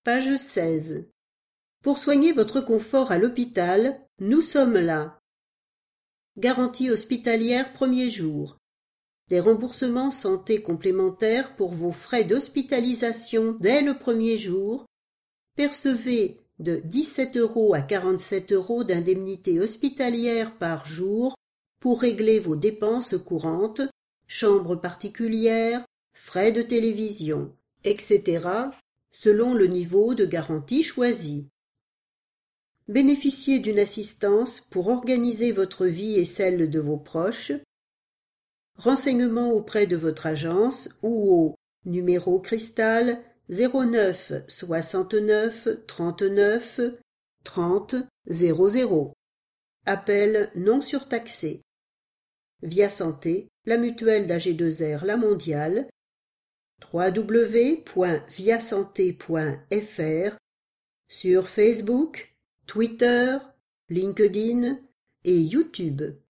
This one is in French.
Page 16. Pour soigner votre confort à l'hôpital, nous sommes là. Garantie hospitalière premier jour. Des remboursements santé complémentaires pour vos frais d'hospitalisation dès le premier jour. Percevez de 17 € à 47 € d'indemnité hospitalière par jour pour régler vos dépenses courantes, chambre particulière, frais de télévision, etc., selon le niveau de garantie choisi. Bénéficiez d'une assistance pour organiser votre vie et celle de vos proches. Renseignements auprès de votre agence ou au numéro cristal 09 69 39 30 00. Appel non surtaxé. Via Santé, la mutuelle d'AG2R La Mondiale, www.viasanté.fr, sur Facebook, Twitter, LinkedIn et YouTube.